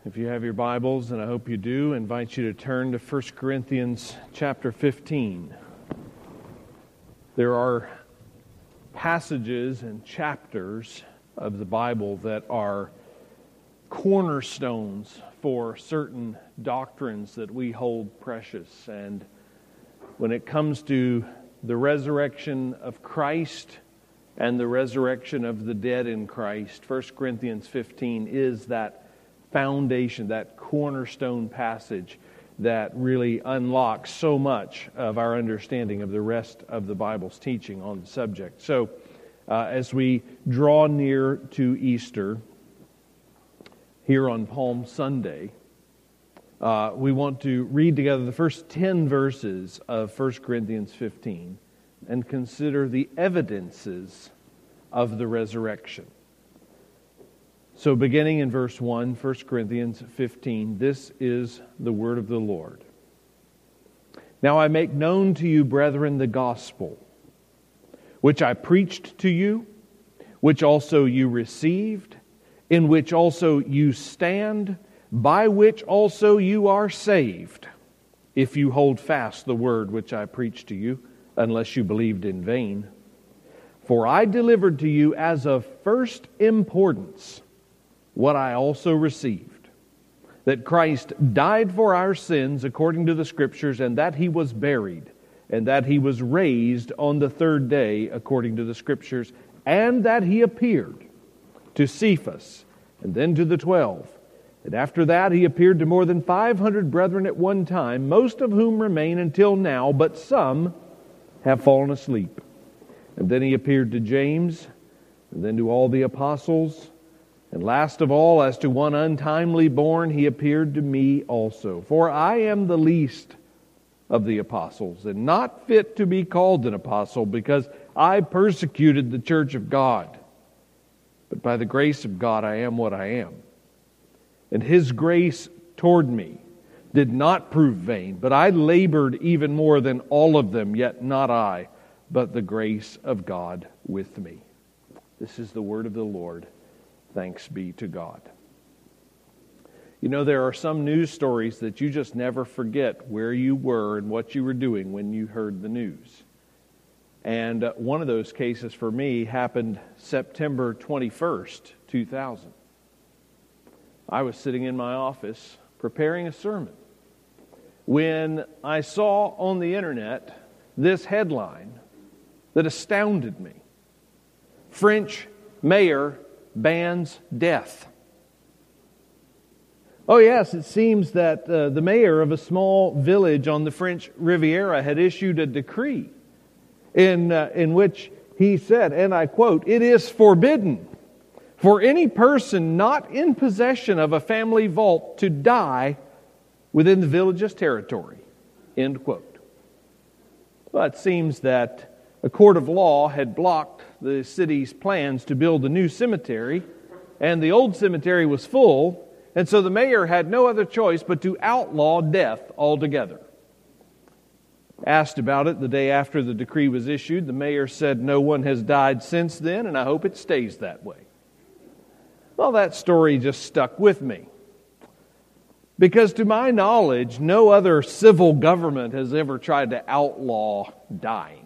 If you have your Bibles, and I hope you do, I invite you to turn to 1 Corinthians chapter 15. There are passages and chapters of the Bible that are cornerstones for certain doctrines that we hold precious. And when it comes to the resurrection of Christ and the resurrection of the dead in Christ, 1 Corinthians 15 is that foundation, that cornerstone passage that really unlocks so much of our understanding of the rest of the Bible's teaching on the subject. So, as we draw near to Easter, here on Palm Sunday, we want to read together the first 10 verses of 1 Corinthians 15 and consider the evidences of the resurrection. So beginning in verse 1, 1 Corinthians 15, this is the word of the Lord. Now I make known to you, brethren, the gospel, which I preached to you, which also you received, in which also you stand, by which also you are saved, if you hold fast the word which I preached to you, unless you believed in vain. For I delivered to you as of first importance what I also received, that Christ died for our sins according to the Scriptures, and that He was buried, and that He was raised on the third day according to the Scriptures, and that He appeared to Cephas, and then to the 12. And after that He appeared to more than 500 brethren at one time, most of whom remain until now, but some have fallen asleep. And then He appeared to James, and then to all the apostles. And last of all, as to one untimely born, He appeared to me also. For I am the least of the apostles, and not fit to be called an apostle, because I persecuted the church of God. But by the grace of God I am what I am. And His grace toward me did not prove vain, but I labored even more than all of them, yet not I, but the grace of God with me. This is the word of the Lord. Thanks be to God. You know, there are some news stories that you just never forget where you were and what you were doing when you heard the news. And one of those cases for me happened September 21st, 2000. I was sitting in my office preparing a sermon when I saw on the internet this headline that astounded me. French mayor bans death. Oh yes, it seems that the mayor of a small village on the French Riviera had issued a decree in which he said, and I quote, "It is forbidden for any person not in possession of a family vault to die within the village's territory." End quote. Well, it seems that a court of law had blocked the city's plans to build a new cemetery, and the old cemetery was full, and so the mayor had no other choice but to outlaw death altogether. Asked about it the day after the decree was issued, the mayor said, "No one has died since then, and I hope it stays that way." Well, that story just stuck with me. Because to my knowledge, no other civil government has ever tried to outlaw dying.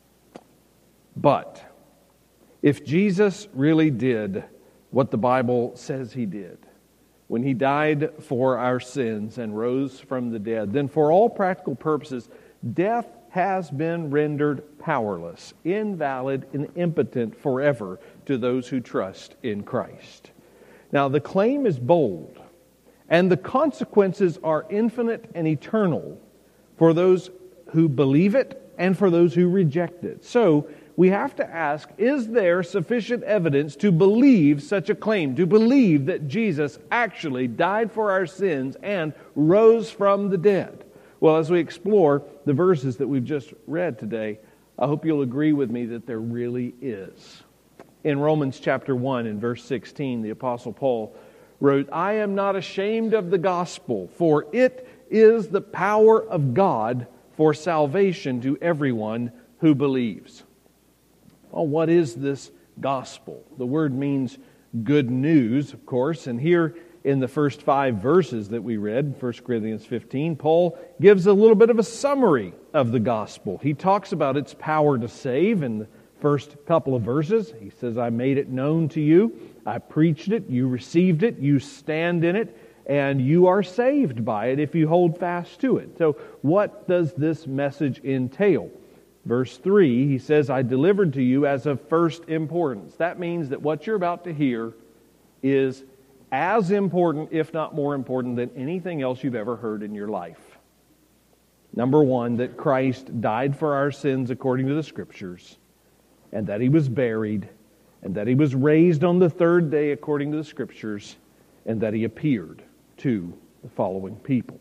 But if Jesus really did what the Bible says He did, when He died for our sins and rose from the dead, then for all practical purposes, death has been rendered powerless, invalid, and impotent forever to those who trust in Christ. Now, the claim is bold, and the consequences are infinite and eternal for those who believe it and for those who reject it. So, we have to ask, is there sufficient evidence to believe such a claim, to believe that Jesus actually died for our sins and rose from the dead? Well, as we explore the verses that we've just read today, I hope you'll agree with me that there really is. In Romans chapter 1 and verse 16, the Apostle Paul wrote, "I am not ashamed of the gospel, for it is the power of God for salvation to everyone who believes." Well, what is this gospel? The word means good news, of course, and here in the first 5 verses that we read, 1 Corinthians 15, Paul gives a little bit of a summary of the gospel. He talks about its power to save in the first couple of verses. He says, I made it known to you, I preached it, you received it, you stand in it, and you are saved by it if you hold fast to it. So what does this message entail? Verse 3, he says, I delivered to you as of first importance. That means that what you're about to hear is as important, if not more important, than anything else you've ever heard in your life. Number one, that Christ died for our sins according to the Scriptures, and that He was buried, and that He was raised on the third day according to the Scriptures, and that He appeared to the following people.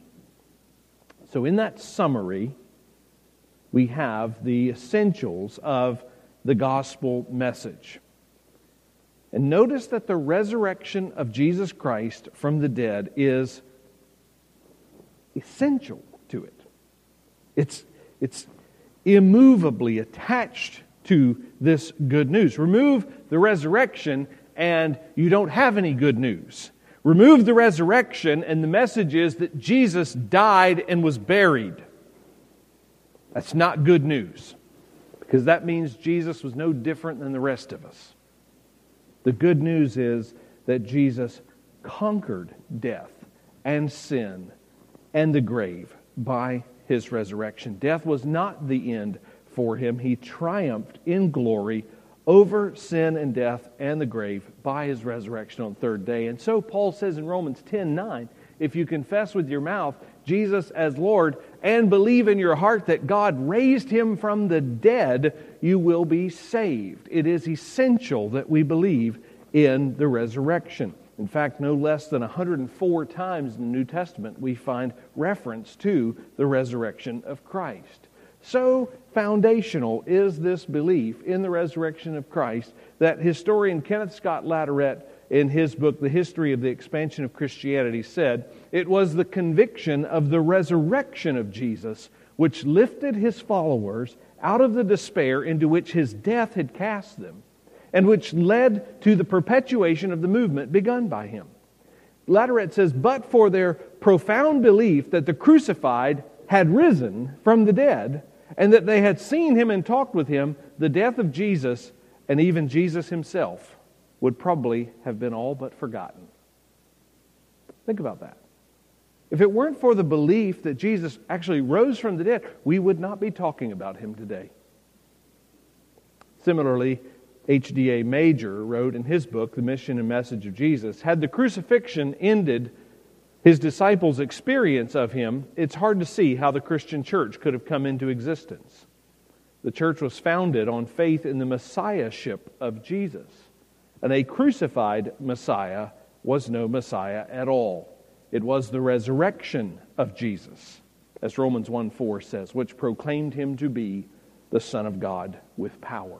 So in that summary, we have the essentials of the gospel message. And notice that the resurrection of Jesus Christ from the dead is essential to it. It's immovably attached to this good news. Remove the resurrection and you don't have any good news. Remove the resurrection and the message is that Jesus died and was buried. That's not good news, because that means Jesus was no different than the rest of us. The good news is that Jesus conquered death and sin and the grave by His resurrection. Death was not the end for Him. He triumphed in glory over sin and death and the grave by His resurrection on the third day. And so Paul says in Romans 10:9, if you confess with your mouth Jesus as Lord and believe in your heart that God raised Him from the dead, you will be saved. It is essential that we believe in the resurrection. In fact, no less than 104 times in the New Testament we find reference to the resurrection of Christ. So foundational is this belief in the resurrection of Christ that historian Kenneth Scott Latourette, in his book, The History of the Expansion of Christianity, said, it was the conviction of the resurrection of Jesus which lifted His followers out of the despair into which His death had cast them, and which led to the perpetuation of the movement begun by Him. Latourette says, but for their profound belief that the crucified had risen from the dead, and that they had seen Him and talked with Him, the death of Jesus, and even Jesus Himself, would probably have been all but forgotten. Think about that. If it weren't for the belief that Jesus actually rose from the dead, we would not be talking about Him today. Similarly, H.D.A. Major wrote in his book, The Mission and Message of Jesus, had the crucifixion ended His disciples' experience of Him, it's hard to see how the Christian church could have come into existence. The church was founded on faith in the Messiahship of Jesus. And a crucified Messiah was no Messiah at all. It was the resurrection of Jesus, as Romans 1:4 says, which proclaimed Him to be the Son of God with power.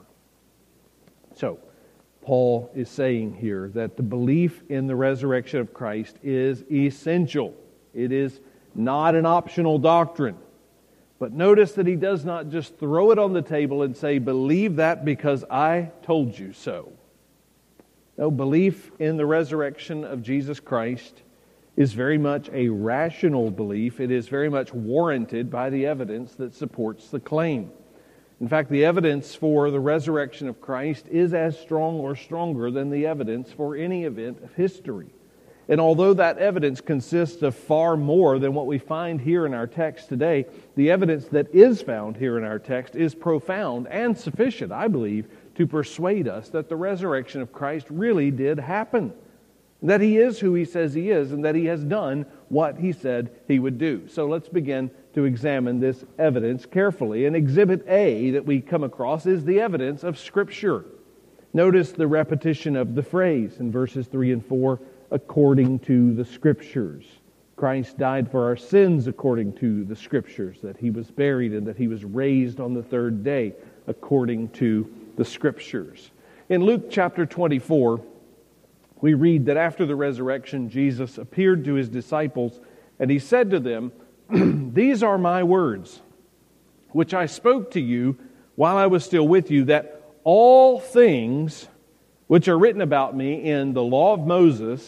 So, Paul is saying here that the belief in the resurrection of Christ is essential. It is not an optional doctrine. But notice that he does not just throw it on the table and say, believe that because I told you so. No, belief in the resurrection of Jesus Christ is very much a rational belief. It is very much warranted by the evidence that supports the claim. In fact, the evidence for the resurrection of Christ is as strong or stronger than the evidence for any event of history. And although that evidence consists of far more than what we find here in our text today, the evidence that is found here in our text is profound and sufficient, I believe, to persuade us that the resurrection of Christ really did happen. That He is who He says He is, and that He has done what He said He would do. So let's begin to examine this evidence carefully. And Exhibit A that we come across is the evidence of Scripture. Notice the repetition of the phrase in verses 3 and 4, according to the Scriptures. Christ died for our sins according to the Scriptures, that He was buried and that He was raised on the third day according to the Scriptures. In Luke chapter 24, we read that after the resurrection, Jesus appeared to His disciples, and He said to them, these are my words, which I spoke to you while I was still with you, that all things which are written about me in the law of Moses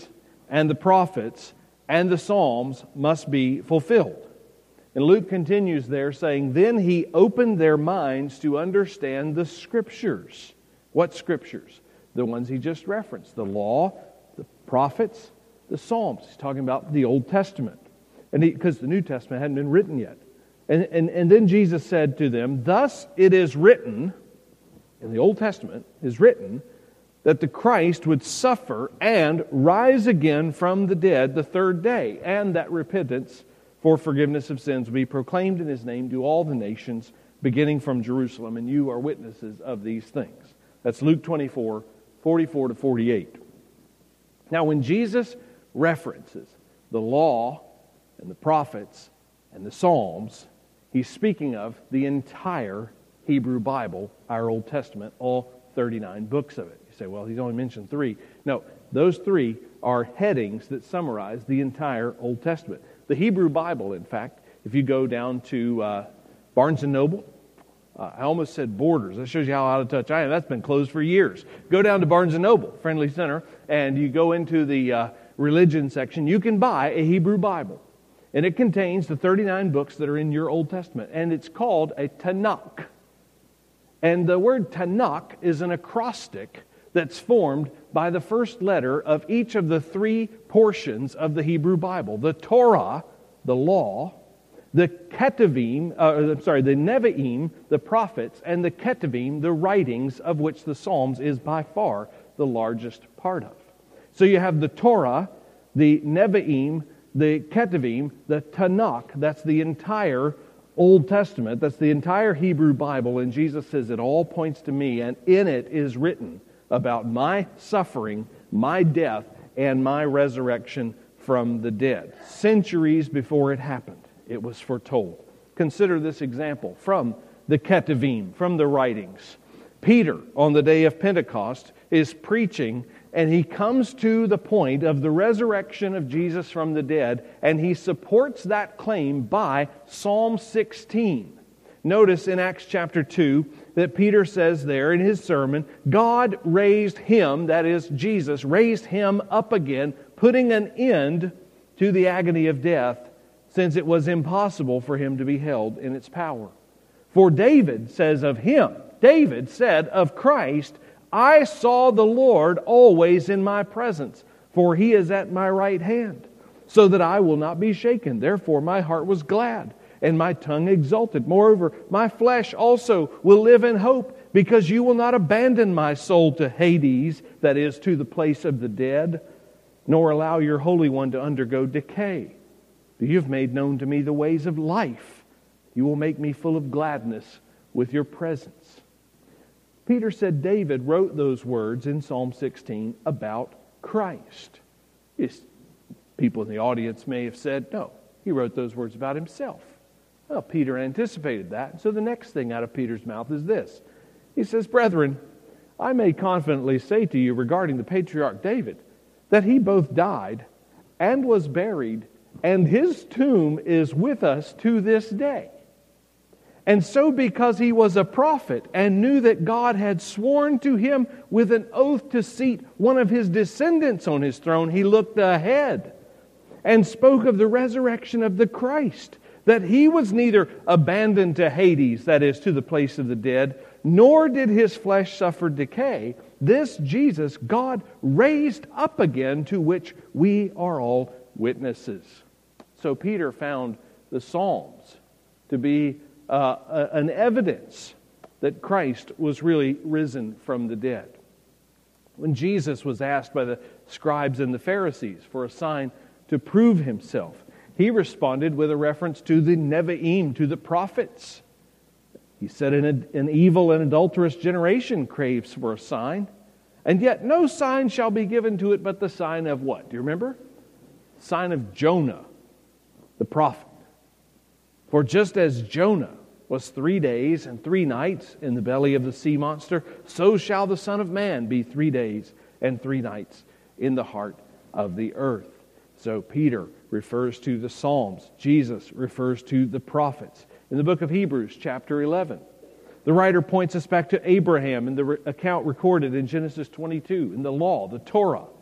and the prophets and the Psalms must be fulfilled. And Luke continues there saying, then he opened their minds to understand the Scriptures. What Scriptures? The ones he just referenced. The law, the prophets, the Psalms. He's talking about the Old Testament. And because the New Testament hadn't been written yet. And then Jesus said to them, thus it is written, in the Old Testament, is written, that the Christ would suffer and rise again from the dead the third day, and that repentance for forgiveness of sins will be proclaimed in His name to all the nations, beginning from Jerusalem, and you are witnesses of these things. That's Luke 24, 44 to 48. Now, when Jesus references the law and the prophets and the Psalms, He's speaking of the entire Hebrew Bible, our Old Testament, all 39 books of it. You say, well, He's only mentioned 3. No, those 3 are headings that summarize the entire Old Testament. The Hebrew Bible, in fact, if you go down to Barnes & Noble, I almost said Borders. That shows you how out of touch I am. That's been closed for years. Go down to Barnes & Noble, Friendly Center, and you go into the religion section. You can buy a Hebrew Bible. And it contains the 39 books that are in your Old Testament. And it's called a Tanakh. And the word Tanakh is an acrostic that's formed by the first letter of each of the 3 portions of the Hebrew Bible. The Torah, the law, the Ketuvim, the Nevi'im, the prophets, and the Ketuvim, the writings of which the Psalms is by far the largest part of. So you have the Torah, the Nevi'im, the Ketuvim, the Tanakh, that's the entire Old Testament, that's the entire Hebrew Bible, and Jesus says it all points to me, and in it is written about my suffering, my death, and my resurrection from the dead. Centuries before it happened, it was foretold. Consider this example from the Ketuvim, from the writings. Peter, on the day of Pentecost, is preaching, and he comes to the point of the resurrection of Jesus from the dead, and he supports that claim by Psalm 16. Notice in Acts chapter 2 that Peter says there in his sermon, God raised Him, that is Jesus, raised Him up again, putting an end to the agony of death, since it was impossible for Him to be held in its power. For David says of Him, David said of Christ, I saw the Lord always in my presence, for He is at my right hand, so that I will not be shaken. Therefore my heart was glad, and my tongue exulted. Moreover, my flesh also will live in hope, because you will not abandon my soul to Hades, that is, to the place of the dead, nor allow your Holy One to undergo decay. But you have made known to me the ways of life. You will make me full of gladness with your presence. Peter said David wrote those words in Psalm 16 about Christ. People in the audience may have said, no, he wrote those words about himself. Well, Peter anticipated that. So the next thing out of Peter's mouth is this. He says, brethren, I may confidently say to you regarding the patriarch David, that he both died and was buried, and his tomb is with us to this day. And so because he was a prophet and knew that God had sworn to him with an oath to seat one of his descendants on his throne, he looked ahead and spoke of the resurrection of the Christ, that he was neither abandoned to Hades, that is, to the place of the dead, nor did his flesh suffer decay. This Jesus God raised up again, to which we are all witnesses. So Peter found the Psalms to be an evidence that Christ was really risen from the dead. When Jesus was asked by the scribes and the Pharisees for a sign to prove himself, he responded with a reference to the Nevi'im, to the prophets. He said, an evil and adulterous generation craves for a sign, and yet no sign shall be given to it but the sign of what? Do you remember? Sign of Jonah, the prophet. For just as Jonah was 3 days and 3 nights in the belly of the sea monster, so shall the Son of Man be 3 days and 3 nights in the heart of the earth. So Peter refers to the Psalms. Jesus refers to the prophets. In the book of Hebrews, chapter 11, the writer points us back to Abraham and the account recorded in Genesis 22, in the law, the Torah.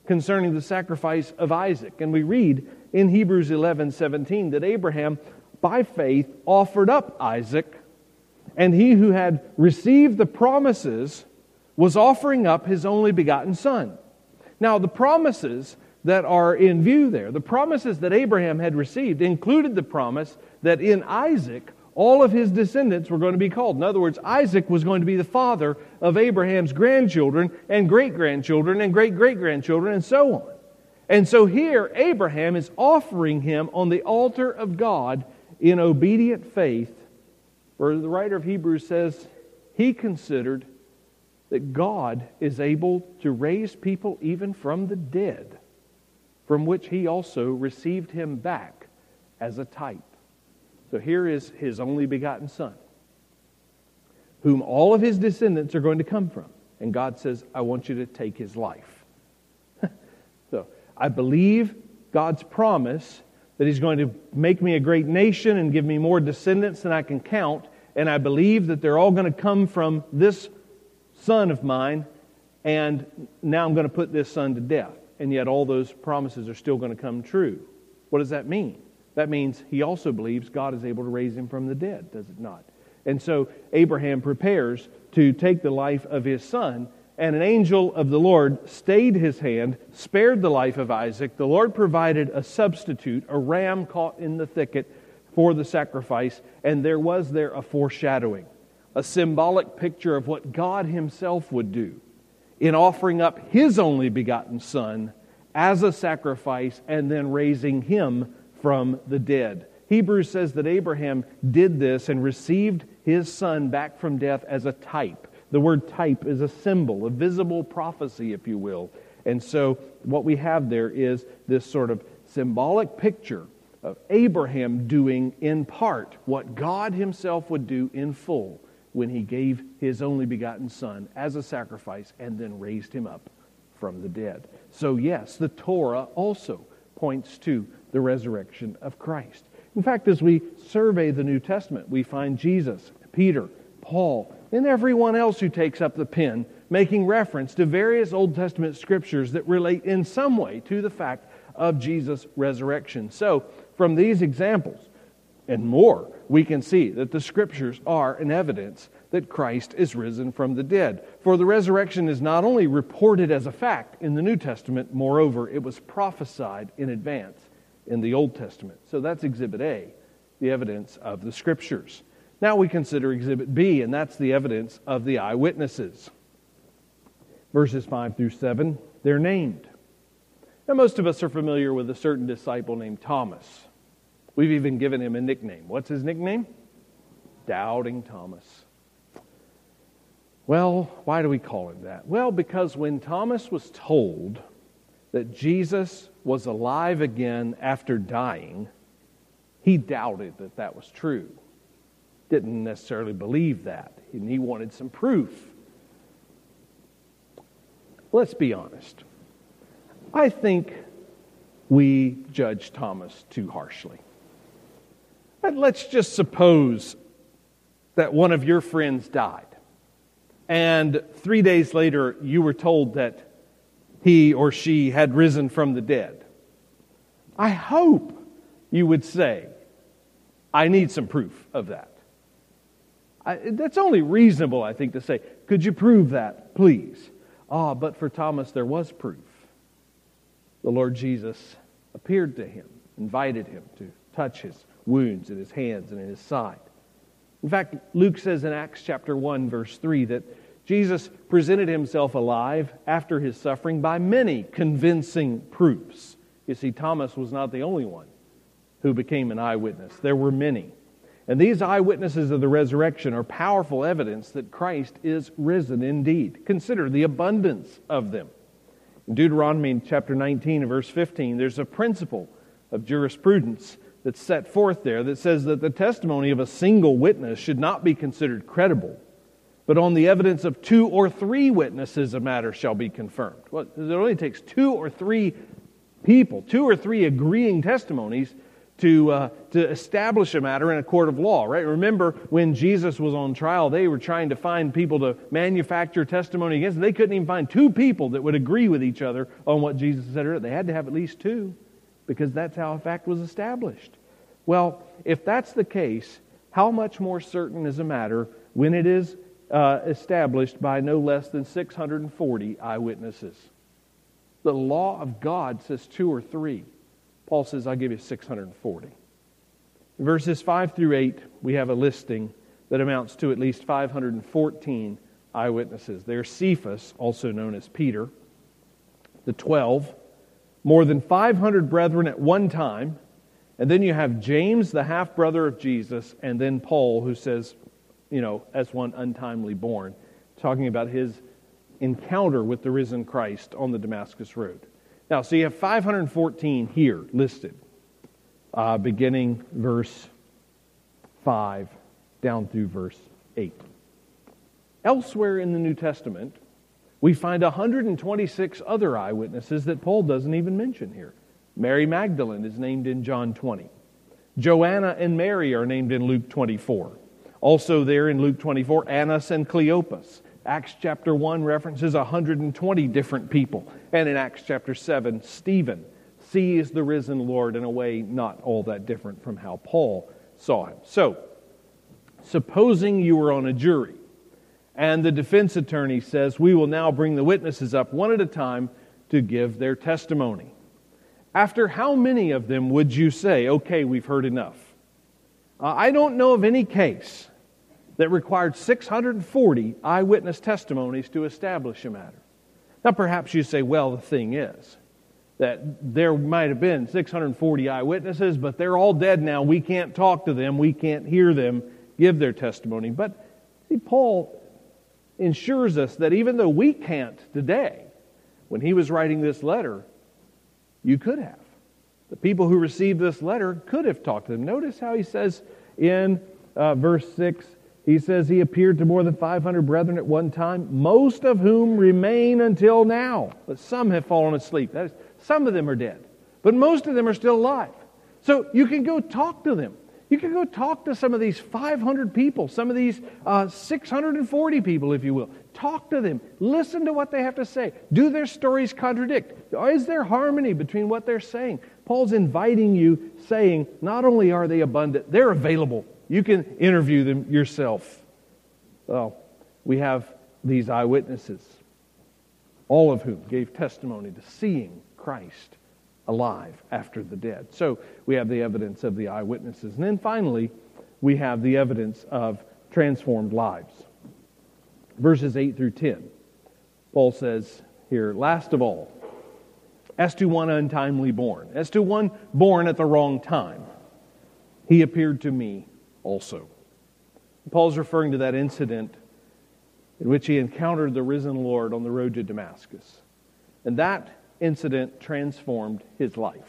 concerning the sacrifice of Isaac. And we read in Hebrews 11:17 that Abraham, by faith, offered up Isaac, and he who had received the promises was offering up his only begotten son. Now, the promises that are in view there, the promises that Abraham had received, included the promise that in Isaac, all of his descendants were going to be called. In other words, Isaac was going to be the father of Abraham's grandchildren and great-grandchildren and great-great-grandchildren and so on. And so here, Abraham is offering him on the altar of God in obedient faith, where the writer of Hebrews says he considered that God is able to raise people even from the dead, from which he also received him back as a type. So here is his only begotten son, whom all of his descendants are going to come from. And God says, I want you to take his life. So I believe God's promise that he's going to make me a great nation and give me more descendants than I can count. And I believe that they're all going to come from this son of mine. And now I'm going to put this son to death. And yet all those promises are still going to come true. What does that mean? That means he also believes God is able to raise him from the dead, does it not? And so Abraham prepares to take the life of his son, and an angel of the Lord stayed his hand, spared the life of Isaac. The Lord provided a substitute, a ram caught in the thicket for the sacrifice, and there was a foreshadowing, a symbolic picture of what God himself would do in offering up his only begotten son as a sacrifice and then raising him from the dead. Hebrews says that Abraham did this and received his son back from death as a type. The word type is a symbol, a visible prophecy, if you will. And so what we have there is this sort of symbolic picture of Abraham doing in part what God himself would do in full when he gave his only begotten son as a sacrifice and then raised him up from the dead. So yes, the Torah also points to the resurrection of Christ. In fact, as we survey the New Testament, we find Jesus, Peter, Paul, and everyone else who takes up the pen making reference to various Old Testament scriptures that relate in some way to the fact of Jesus' resurrection. So, from these examples and more, we can see that the scriptures are an evidence that Christ is risen from the dead. For the resurrection is not only reported as a fact in the New Testament, moreover, it was prophesied in advance in the Old Testament. So that's Exhibit A, the evidence of the Scriptures. Now we consider Exhibit B, and that's the evidence of the eyewitnesses. Verses 5 through 7, they're named. Now most of us are familiar with a certain disciple named Thomas. We've even given him a nickname. What's his nickname? Doubting Thomas. Well, why do we call him that? Well, because when Thomas was told that Jesus was alive again after dying, he doubted that that was true. Didn't necessarily believe that, and he wanted some proof. Let's be honest. I think we judge Thomas too harshly. But let's just suppose that one of your friends died, and 3 days later you were told that he or she had risen from the dead. I hope you would say, I need some proof of that. That's only reasonable, I think, to say, could you prove that, please? But for Thomas, there was proof. The Lord Jesus appeared to him, invited him to touch his wounds in his hands and in his side. In fact, Luke says in Acts chapter 1, verse 3, that Jesus presented himself alive after his suffering by many convincing proofs. You see, Thomas was not the only one who became an eyewitness. There were many. And these eyewitnesses of the resurrection are powerful evidence that Christ is risen indeed. Consider the abundance of them. In Deuteronomy chapter 19, verse 15, there's a principle of jurisprudence that's set forth there that says that the testimony of a single witness should not be considered credible, but on the evidence of 2 or 3 witnesses a matter shall be confirmed. Well, it only takes 2 or 3 people, 2 or 3 agreeing testimonies to establish a matter in a court of law, right? Remember when Jesus was on trial, they were trying to find people to manufacture testimony against him. They couldn't even find two people that would agree with each other on what Jesus said. They had to have at least two, because that's how a fact was established. Well, if that's the case, how much more certain is a matter when it is established by no less than 640 eyewitnesses? The law of God says 2 or 3. Paul says, I'll give you 640. In verses 5 through 8, we have a listing that amounts to at least 514 eyewitnesses. There's Cephas, also known as Peter, the 12, more than 500 brethren at one time, and then you have James, the half-brother of Jesus, and then Paul, who says, as one untimely born, talking about his encounter with the risen Christ on the Damascus Road. Now, so you have 514 here listed, beginning verse 5 down through verse 8. Elsewhere in the New Testament, we find 126 other eyewitnesses that Paul doesn't even mention here. Mary Magdalene is named in John 20. Joanna and Mary are named in Luke 24. Also there in Luke 24, Annas and Cleopas. Acts chapter 1 references 120 different people. And in Acts chapter 7, Stephen sees the risen Lord in a way not all that different from how Paul saw him. So, supposing you were on a jury, and the defense attorney says, we will now bring the witnesses up one at a time to give their testimony. After how many of them would you say, okay, we've heard enough? I don't know of any case that required 640 eyewitness testimonies to establish a matter. Now, perhaps you say, well, the thing is that there might have been 640 eyewitnesses, but they're all dead now. We can't talk to them. We can't hear them give their testimony. But see, Paul ensures us that even though we can't today, when he was writing this letter, you could have. The people who received this letter could have talked to them. Notice how he says in verse 6, he says he appeared to more than 500 brethren at one time, most of whom remain until now. But some have fallen asleep. That is, some of them are dead. But most of them are still alive. So you can go talk to them. You can go talk to some of these 500 people, some of these 640 people, if you will. Talk to them. Listen to what they have to say. Do their stories contradict? Is there harmony between what they're saying? Paul's inviting you, saying, not only are they abundant, they're available. You can interview them yourself. Well, we have these eyewitnesses, all of whom gave testimony to seeing Christ alive after the dead. So we have the evidence of the eyewitnesses. And then finally, we have the evidence of transformed lives. Verses 8 through 10. Paul says here, last of all, as to one untimely born, as to one born at the wrong time, he appeared to me also. Paul's referring to that incident in which he encountered the risen Lord on the road to Damascus. And that incident transformed his life.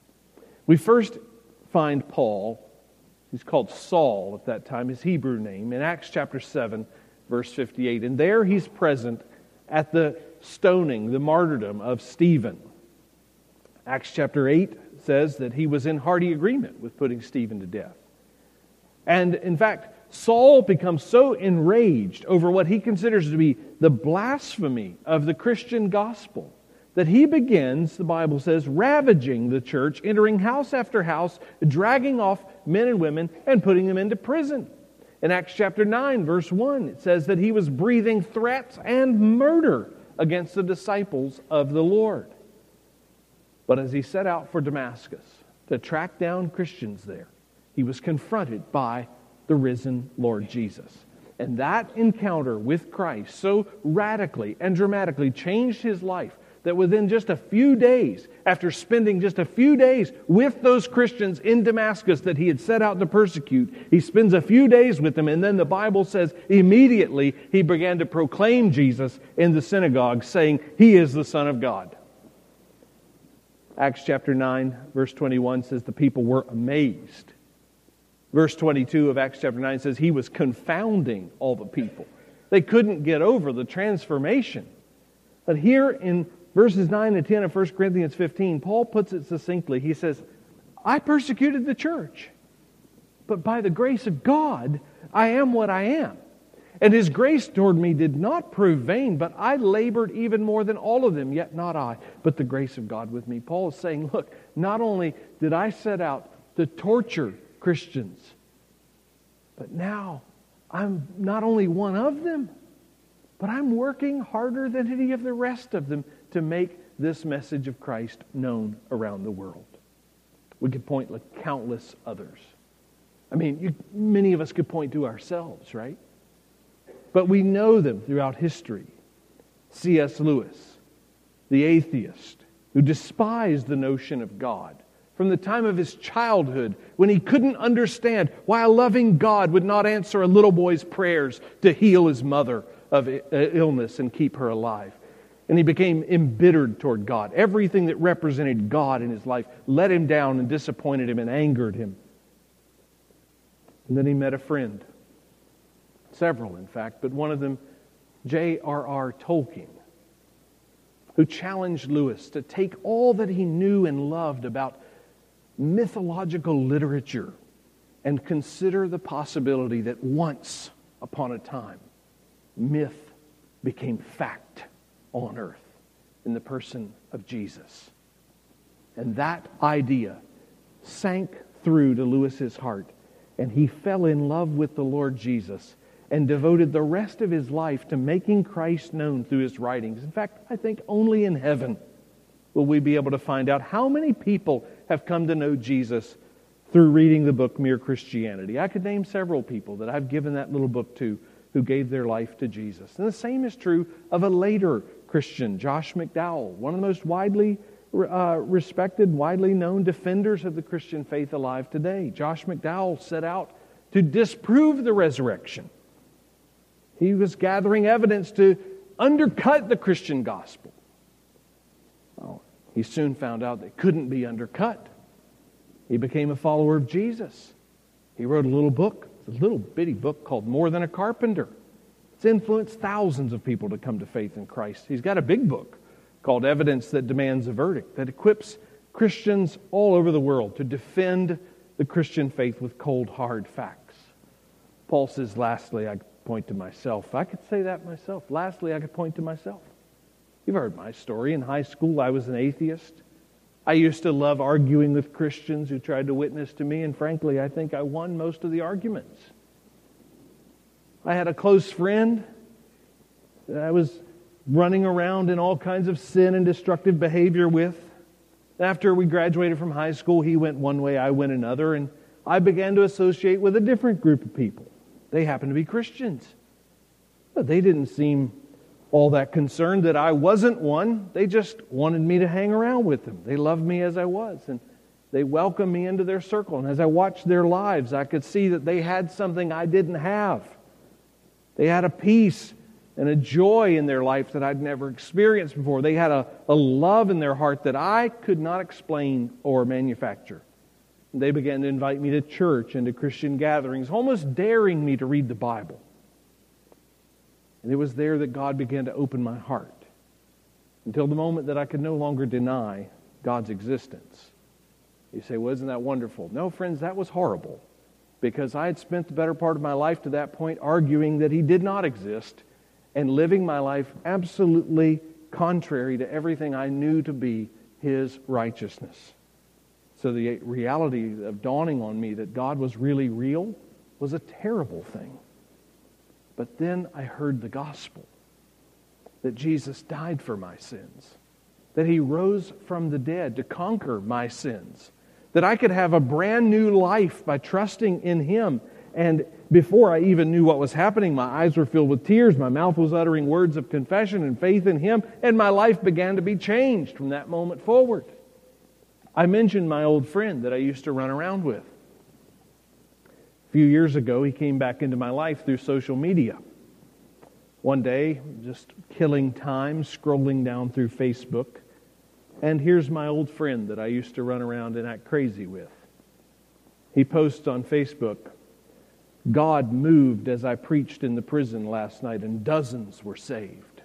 We first find Paul, he's called Saul at that time, his Hebrew name, in Acts chapter 7, verse 58. And there he's present at the stoning, the martyrdom of Stephen. Acts chapter 8 says that he was in hearty agreement with putting Stephen to death. And in fact, Saul becomes so enraged over what he considers to be the blasphemy of the Christian gospel that he begins, the Bible says, ravaging the church, entering house after house, dragging off men and women and putting them into prison. In Acts chapter 9, verse 1, it says that he was breathing threats and murder against the disciples of the Lord. But as he set out for Damascus to track down Christians there, he was confronted by the risen Lord Jesus. And that encounter with Christ so radically and dramatically changed his life that within just a few days, after spending just a few days with those Christians in Damascus that he had set out to persecute, he spends a few days with them, and then the Bible says immediately he began to proclaim Jesus in the synagogue, saying, "He is the Son of God." Acts chapter 9, verse 21 says the people were amazed. Verse 22 of Acts chapter 9 says he was confounding all the people. They couldn't get over the transformation. But here in verses 9 and 10 of 1 Corinthians 15, Paul puts it succinctly. He says, I persecuted the church. But by the grace of God, I am what I am. And His grace toward me did not prove vain, but I labored even more than all of them, yet not I, but the grace of God with me. Paul is saying, look, not only did I set out to torture Christians, but now I'm not only one of them, but I'm working harder than any of the rest of them to make this message of Christ known around the world. We could point to countless others. I mean, many of us could point to ourselves, right? But we know them throughout history. C.S. Lewis, the atheist, who despised the notion of God from the time of his childhood, when he couldn't understand why a loving God would not answer a little boy's prayers to heal his mother of illness and keep her alive. And he became embittered toward God. Everything that represented God in his life let him down and disappointed him and angered him. And then he met a friend. Several, in fact, but one of them, J.R.R. Tolkien, who challenged Lewis to take all that he knew and loved about mythological literature and consider the possibility that once upon a time, myth became fact on earth in the person of Jesus. And that idea sank through to Lewis's heart, and he fell in love with the Lord Jesus and devoted the rest of his life to making Christ known through his writings. In fact, I think only in heaven will we be able to find out how many people have come to know Jesus through reading the book Mere Christianity. I could name several people that I've given that little book to who gave their life to Jesus. And the same is true of a later Christian, Josh McDowell, one of the most widely respected, widely known defenders of the Christian faith alive today. Josh McDowell set out to disprove the resurrection. He was gathering evidence to undercut the Christian gospel. Well, he soon found out they couldn't be undercut. He became a follower of Jesus. He wrote a little book, a little bitty book called More Than a Carpenter. It's influenced thousands of people to come to faith in Christ. He's got a big book called Evidence That Demands a Verdict that equips Christians all over the world to defend the Christian faith with cold, hard facts. Paul says, lastly, I point to myself. I could say that myself. Lastly, I could point to myself. You've heard my story. In high school, I was an atheist. I used to love arguing with Christians who tried to witness to me, and frankly, I think I won most of the arguments. I had a close friend that I was running around in all kinds of sin and destructive behavior with. After we graduated from high school, he went one way, I went another, and I began to associate with a different group of people. They happened to be Christians. But they didn't seem all that concerned that I wasn't one. They just wanted me to hang around with them. They loved me as I was, and they welcomed me into their circle. And as I watched their lives, I could see that they had something I didn't have. They had a peace and a joy in their life that I'd never experienced before. They had a love in their heart that I could not explain or manufacture. They began to invite me to church and to Christian gatherings, almost daring me to read the Bible. And it was there that God began to open my heart until the moment that I could no longer deny God's existence. You say, well, isn't that wonderful? No, friends, that was horrible, because I had spent the better part of my life to that point arguing that He did not exist and living my life absolutely contrary to everything I knew to be His righteousness. So the reality of dawning on me that God was really real was a terrible thing. But then I heard the gospel, that Jesus died for my sins, that He rose from the dead to conquer my sins, that I could have a brand new life by trusting in Him. And before I even knew what was happening, my eyes were filled with tears, my mouth was uttering words of confession and faith in Him, and my life began to be changed from that moment forward. I mentioned my old friend that I used to run around with. A few years ago, he came back into my life through social media. One day, just killing time, scrolling down through Facebook, and here's my old friend that I used to run around and act crazy with. He posts on Facebook, "God moved as I preached in the prison last night, and dozens were saved."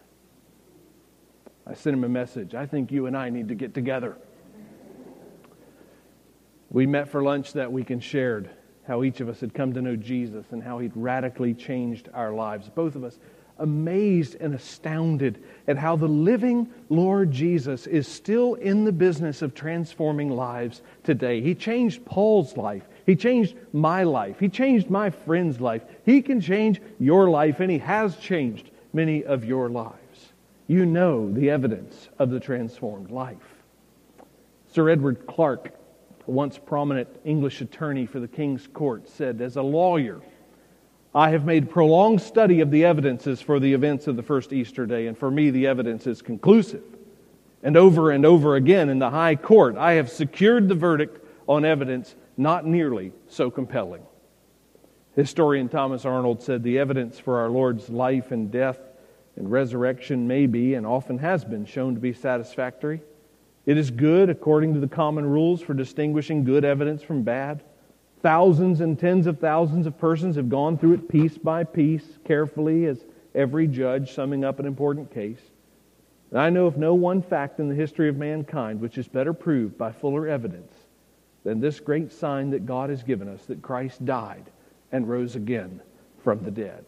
I sent him a message. I think you and I need to get together. We met for lunch that week and shared how each of us had come to know Jesus and how He'd radically changed our lives. Both of us amazed and astounded at how the living Lord Jesus is still in the business of transforming lives today. He changed Paul's life. He changed my life. He changed my friend's life. He can change your life, and He has changed many of your lives. You know the evidence of the transformed life. Sir Edward Clarke, a once prominent English attorney for the King's Court, said, "As a lawyer, I have made prolonged study of the evidences for the events of the first Easter day, and for me the evidence is conclusive. And over again in the High Court, I have secured the verdict on evidence not nearly so compelling." Historian Thomas Arnold said, "The evidence for our Lord's life and death and resurrection may be, and often has been, shown to be satisfactory. It is good according to the common rules for distinguishing good evidence from bad. Thousands and tens of thousands of persons have gone through it piece by piece, carefully, as every judge summing up an important case. And I know of no one fact in the history of mankind which is better proved by fuller evidence than this great sign that God has given us, that Christ died and rose again from the dead."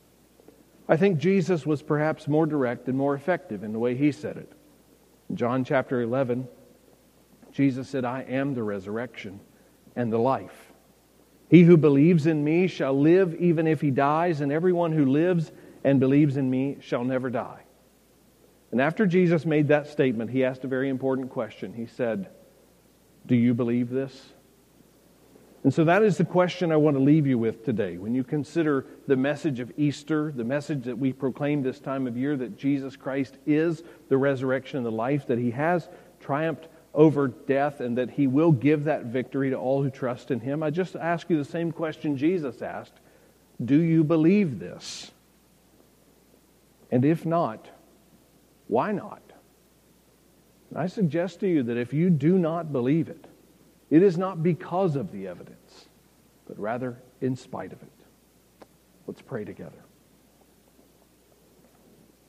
I think Jesus was perhaps more direct and more effective in the way He said it. In John chapter 11, Jesus said, "I am the resurrection and the life. He who believes in me shall live even if he dies, and everyone who lives and believes in me shall never die." And after Jesus made that statement, He asked a very important question. He said, "Do you believe this?" And so that is the question I want to leave you with today. When you consider the message of Easter, the message that we proclaim this time of year, that Jesus Christ is the resurrection and the life, that He has triumphed over death, and that He will give that victory to all who trust in Him, I just ask you the same question Jesus asked. Do you believe this? And if not, why not? I suggest to you that if you do not believe it, it is not because of the evidence, but rather in spite of it. Let's pray together.